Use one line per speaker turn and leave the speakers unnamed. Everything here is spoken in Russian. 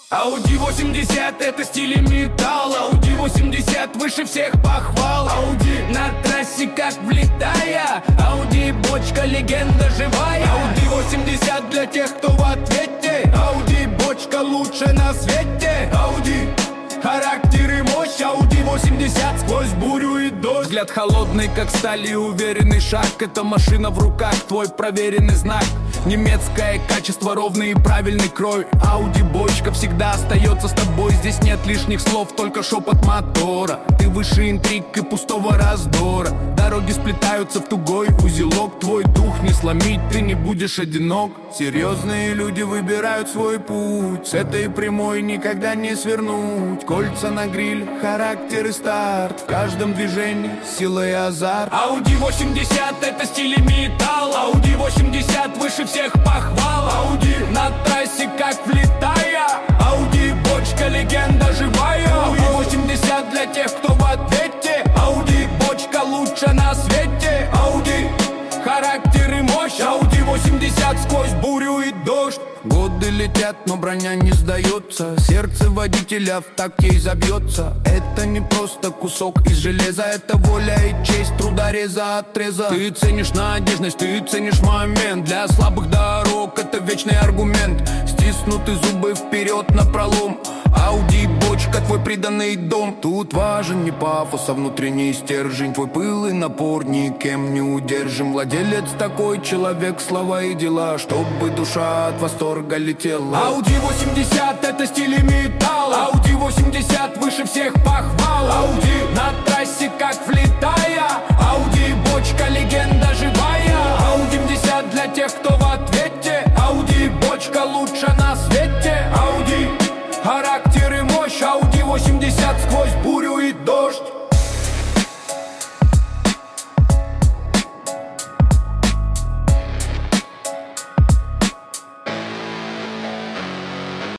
Audi 80 это стиль и металл. Audi 80 выше всех похвал. Audi на трассе как влетая. Audi бочка, легенда живая. Audi 80 для тех, кто в ответе. Audi бочка лучше на свете. Audi характер и мощь. Audi 80 сквозь бурю и дождь. Взгляд холодный, как сталь, и уверенный шаг. Эта машина в руках, твой проверенный знак. Немецкое качество, ровный и правильный крой. Audi бочка всегда остается с тобой. Здесь нет лишних слов, только шепот мотора. Ты выше интриг и пустого раздора. Дороги сплетаются в тугой узелок. Твой дух не сломить, ты не будешь одинок. Серьезные люди выбирают свой путь. С этой прямой никогда не свернуть. Кольца на гриль, характер и старт. В каждом движении сила и азарт. Audi 80 это стиль и металл. Audi 80 выше всех похвал. Audi на трассе как влетая. Audi бочка, легенда живая. Audi 80 для тех, кто в ответе. Audi бочка лучше на свете. Audi характер и мощь. Audi 80 сквозь бурю и дождь. Годы летят, но броня не сдается. Сердце водителя в такт ей забьется. Это не просто кусок из железа. Это воля и честь трудореза отреза. Ты ценишь надежность, ты ценишь момент. Для слабых дорог это вечный аргумент. Стиснуты зубы вперед напролом. Audi бочка, твой преданный дом. Тут важен не пафос, а внутренний стержень. Твой пыл и напор никем не удержим. Владелец такой человек, слова и дела, чтобы душа от восторга летела. Audi 80 это стиль и